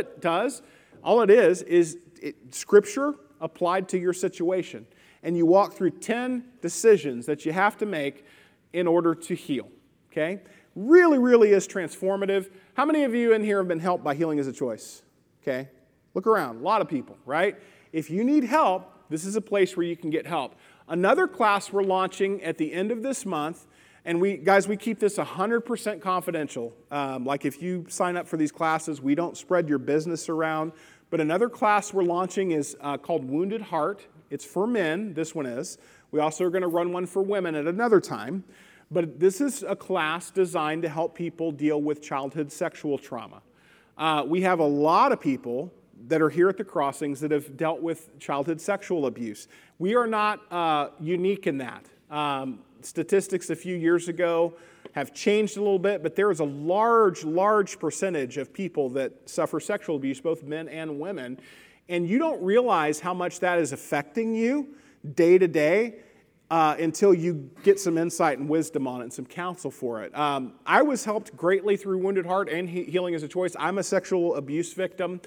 it is Scripture applied to your situation. And you walk through 10 decisions that you have to make in order to heal. Okay? Really, really is transformative. How many of you in here have been helped by Healing is a Choice? Okay? Look around. A lot of people, right? If you need help, this is a place where you can get help. Another class we're launching at the end of this month, and we keep this 100% confidential. Like if you sign up for these classes, we don't spread your business around. But another class we're launching is called Wounded Heart. It's for men, this one is. We also are going to run one for women at another time. But this is a class designed to help people deal with childhood sexual trauma. We have a lot of people that are here at the Crossings that have dealt with childhood sexual abuse. We are not unique in that. Statistics a few years ago have changed a little bit, but there is a large percentage of people that suffer sexual abuse, both men and women, and you don't realize how much that is affecting you day to day until you get some insight and wisdom on it and some counsel for it. I was helped greatly through Wounded Heart and Healing is a Choice. I'm a sexual abuse victim.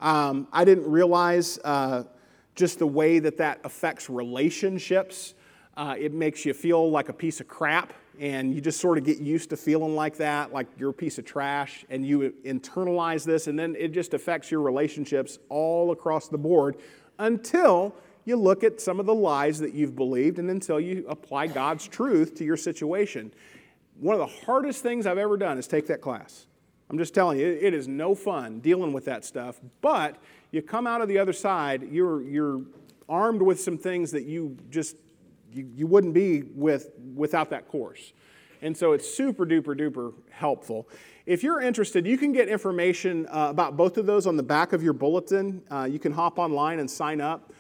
I didn't realize just the way that affects relationships. It makes you feel like a piece of crap, and you just sort of get used to feeling like that, like you're a piece of trash, and you internalize this, and then it just affects your relationships all across the board until you look at some of the lies that you've believed and until you apply God's truth to your situation. One of the hardest things I've ever done is take that class. I'm just telling you, it is no fun dealing with that stuff, but you come out of the other side, you're armed with some things that you wouldn't be without that course. And so it's super duper duper helpful. If you're interested, you can get information about both of those on the back of your bulletin. You can hop online and sign up.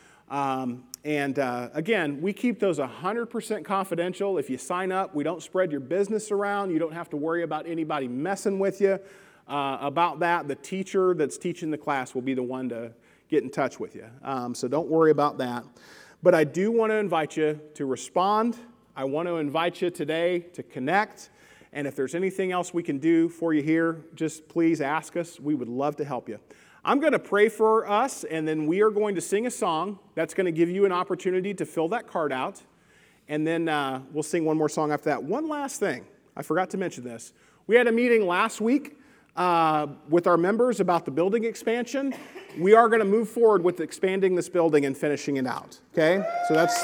Again, we keep those 100% confidential. If you sign up, we don't spread your business around. You don't have to worry about anybody messing with you about that. The teacher that's teaching the class will be the one to get in touch with you. So don't worry about that. But I do want to invite you to respond. I want to invite you today to connect. And if there's anything else we can do for you here, just please ask us. We would love to help you. I'm going to pray for us, and then we are going to sing a song that's going to give you an opportunity to fill that card out. And then we'll sing one more song after that. One last thing. I forgot to mention this. We had a meeting last week with our members about the building expansion. We are going to move forward with expanding this building and finishing it out. Okay? So that's...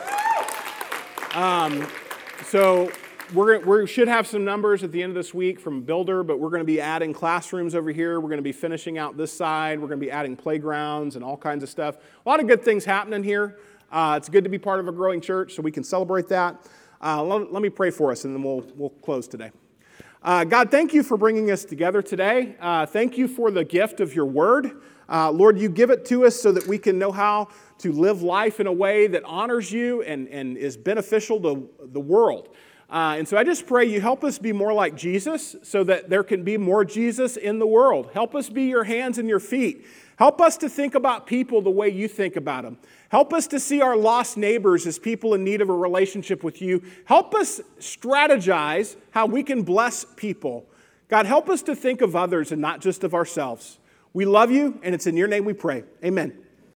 So we should have some numbers at the end of this week from Builder, but we're going to be adding classrooms over here. We're going to be finishing out this side. We're going to be adding playgrounds and all kinds of stuff. A lot of good things happening here. It's good to be part of a growing church, so we can celebrate that. Let me pray for us, and then we'll close today. God, thank you for bringing us together today. Thank you for the gift of your word. Lord, you give it to us so that we can know how to live life in a way that honors you and is beneficial to the world. And so I just pray you help us be more like Jesus so that there can be more Jesus in the world. Help us be your hands and your feet. Help us to think about people the way you think about them. Help us to see our lost neighbors as people in need of a relationship with you. Help us strategize how we can bless people. God, help us to think of others and not just of ourselves. We love you, and it's in your name we pray. Amen.